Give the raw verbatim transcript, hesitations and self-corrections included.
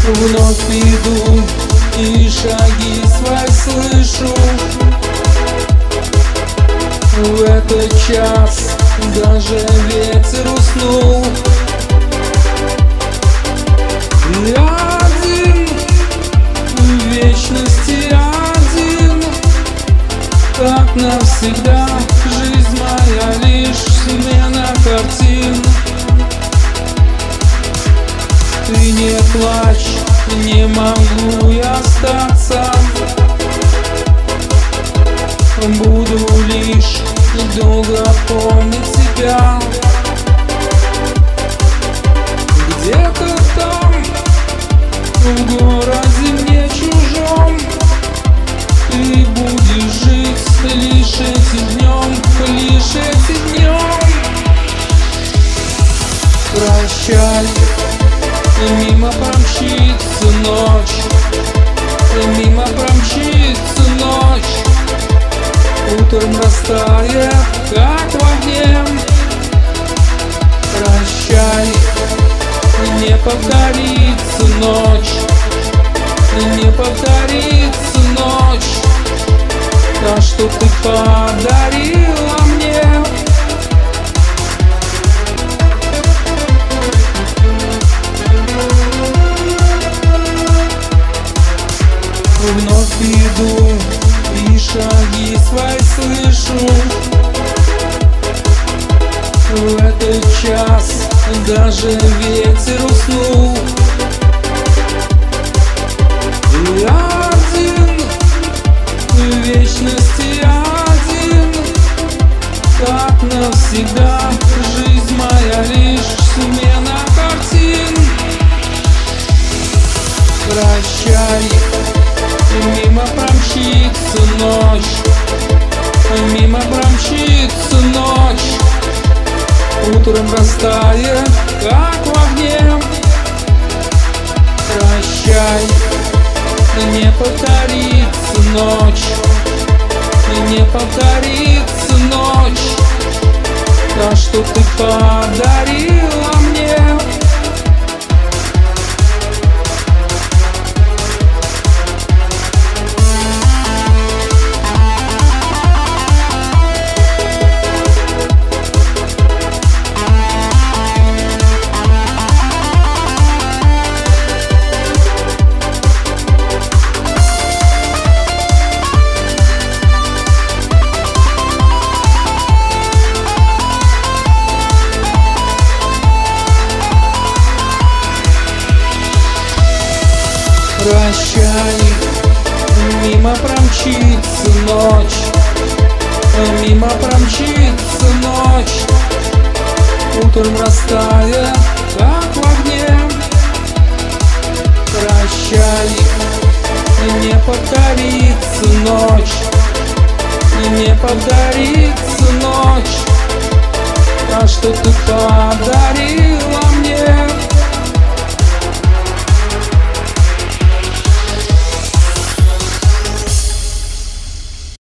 Вновь иду и шаги свои слышу. В этот час даже ветер уснул. Я один, в вечности один, так навсегда. Жизнь моя лишь смена картин. Ты не плачь, не могу я остаться. Буду лишь долго помнить тебя. Где-то там, в городе мне чужом, ты будешь жить лишь этим днем, лишь этим днем. Прощай, мимо промчится ночь, мимо промчится ночь. Утром растает, как в огне. Прощай, не повторится ночь, не повторится ночь, та, что ты подарила мне. Вновь иду и шаги свои слышу. В этот час даже ветер уснул. Я один, в вечности один, так навсегда. Жизнь моя лишь смена картин. Прощай, мимо промчится ночь, мимо промчится ночь. Утром растает, как в огне. Прощай, не повторится ночь, не повторится ночь, та, что ты подарила мне. Прощай, мимо промчится ночь, мимо промчится ночь. Утром растает, как в огне. Прощай, не повторится ночь, не повторится ночь, та, что ты подарил.